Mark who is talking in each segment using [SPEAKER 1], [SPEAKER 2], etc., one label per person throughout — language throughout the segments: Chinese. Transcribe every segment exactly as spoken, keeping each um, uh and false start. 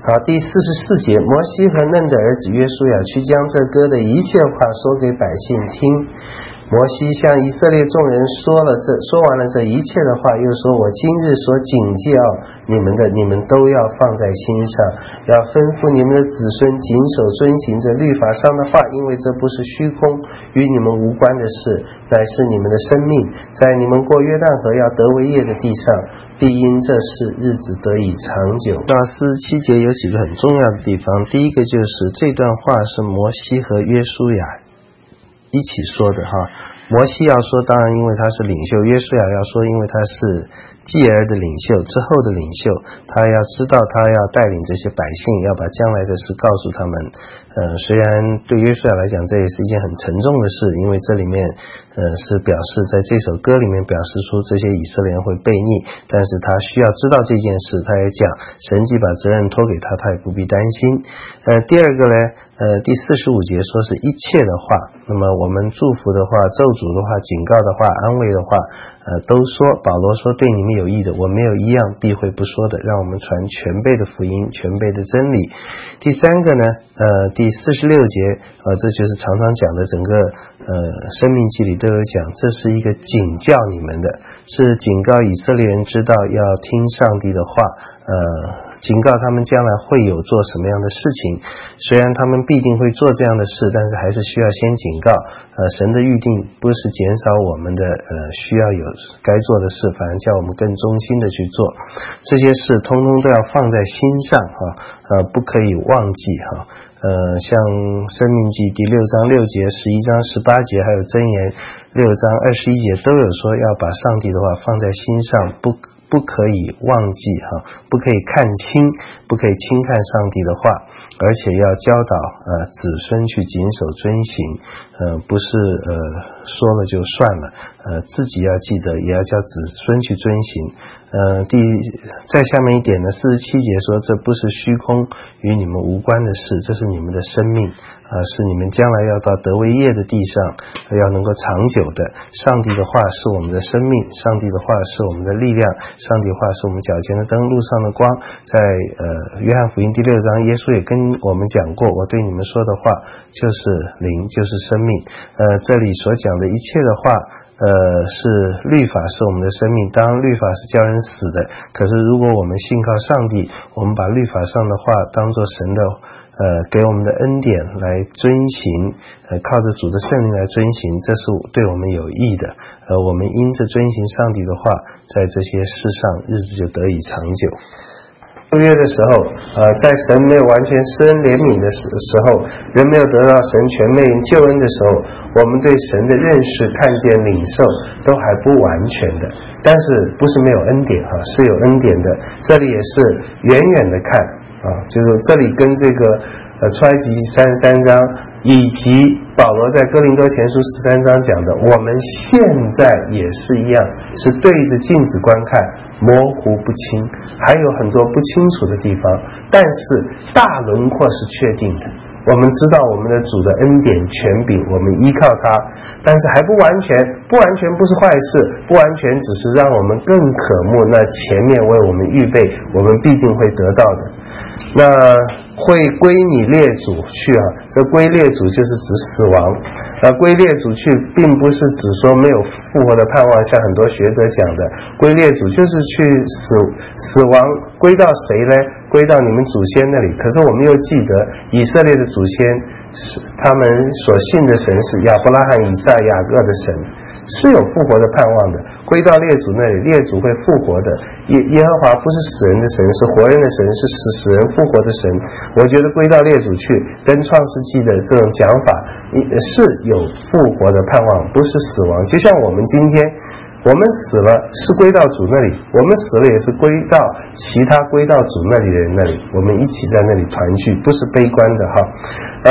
[SPEAKER 1] 好，第四十四节，摩西和嫩的儿子约书亚去将这歌的一切话说给百姓听。摩西向以色列众人说了这说完了这一切的话，又说，我今日所警戒你们的，你们都要放在心上，要吩咐你们的子孙谨守遵行这律法上的话，因为这不是虚空，与你们无关的事，乃是你们的生命，在你们过约旦河要得为业的地上，必因这事日子得以长久。到四十七节有几个很重要的地方，第一个就是这段话是摩西和约书亚一起说的哈。摩西要说，当然因为他是领袖，约书亚要说，因为他是继而的领袖，之后的领袖，他要知道他要带领这些百姓，要把将来的事告诉他们。呃，虽然对约书亚来讲这也是一件很沉重的事，因为这里面呃是表示在这首歌里面表示出这些以色列人会悖逆，但是他需要知道这件事，他也讲神既把责任托给他，他也不必担心。呃，第二个呢，呃，第四十五节说是一切的话，那么我们祝福的话、咒诅的话、警告的话、安慰的话，呃，都说保罗说对你们有益的，我没有一样避讳不说的，让我们传全备的福音，全备的真理。第三个呢，呃，第四十六节，呃，这就是常常讲的整个呃生命记里都有讲，这是一个警教你们的，是警告以色列人知道要听上帝的话，呃。警告他们将来会有做什么样的事情，虽然他们必定会做这样的事，但是还是需要先警告。呃，神的预定不是减少我们的呃需要有该做的事，反而叫我们更忠心的去做。这些事通通都要放在心上哈，呃，不可以忘记哈。呃，像申命记第六章六节、十一章十八节，还有箴言六章二十一节都有说要把上帝的话放在心上，不。不可以忘记哈，不可以看轻，不可以轻看上帝的话，而且要教导呃子孙去谨守遵行，呃不是呃说了就算了，呃自己要记得，也要叫子孙去遵行。呃第再下面一点呢，四十七节说，这不是虚空，与你们无关的事，这是你们的生命。啊，是你们将来要到得为业的地上，要能够长久的。上帝的话是我们的生命，上帝的话是我们的力量，上帝的话是我们脚前的灯，路上的光。在呃约翰福音第六章，耶稣也跟我们讲过，我对你们说的话就是灵，就是生命。呃，这里所讲的一切的话。呃，是律法是我们的生命，当然律法是叫人死的，可是如果我们信靠上帝，我们把律法上的话当作神的呃给我们的恩典来遵行，呃靠着主的圣灵来遵行，这是对我们有益的。呃我们因着遵行上帝的话，在这些事上日子就得以长久。旧约的时候，呃，在神没有完全施恩怜悯的时时候，人没有得到神全面救恩的时候，我们对神的认识、看见、领受都还不完全的。但是不是没有恩典哈，是有恩典的。这里也是远远的看啊，就是这里跟这个呃出埃及记三十三章以及保罗在哥林多前书十三章讲的，我们现在也是一样，是对着镜子观看，模糊不清，还有很多不清楚的地方，但是大轮廓是确定的。我们知道我们的主的恩典权柄，我们依靠他，但是还不完全，不完全不是坏事，不完全只是让我们更渴慕那前面为我们预备，我们必定会得到的。那会归你列祖去啊，这归列祖就是指死亡。那归列祖去并不是指说没有复活的盼望，像很多学者讲的，归列祖就是去死死亡归到谁呢？归到你们祖先那里。可是我们又记得以色列的祖先是他们所信的神是亚伯拉罕、以撒、雅各的神，是有复活的盼望的。归到列祖那里，列祖会复活的。耶耶和华不是死人的神，是活人的神，是使死人复活的神。我觉得归到列祖去跟创世纪的这种讲法是有复活的盼望，不是死亡。就像我们今天我们死了是归到主那里，我们死了也是归到其他归到主那里的人那里，我们一起在那里团聚，不是悲观的哈。呃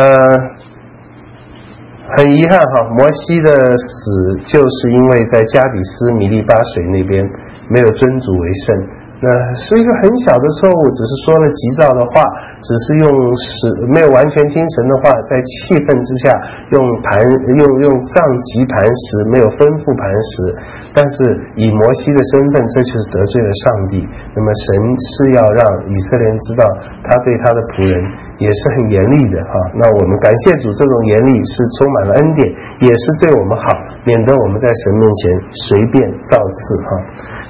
[SPEAKER 1] 很遗憾哈，摩西的死就是因为在加底斯米利巴水那边没有尊主为圣，那是一个很小的错误，只是说了急躁的话， 只是用时没有完全听神的话，在气愤之下用磐用用杖击磐石，没有吩咐磐石，但是以摩西的身份，这就是得罪了上帝。那么神是要让以色列人知道，他对他的仆人也是很严厉的哈。那我们感谢主，这种严厉是充满了恩典，也是对我们好，免得我们在神面前随便造次哈。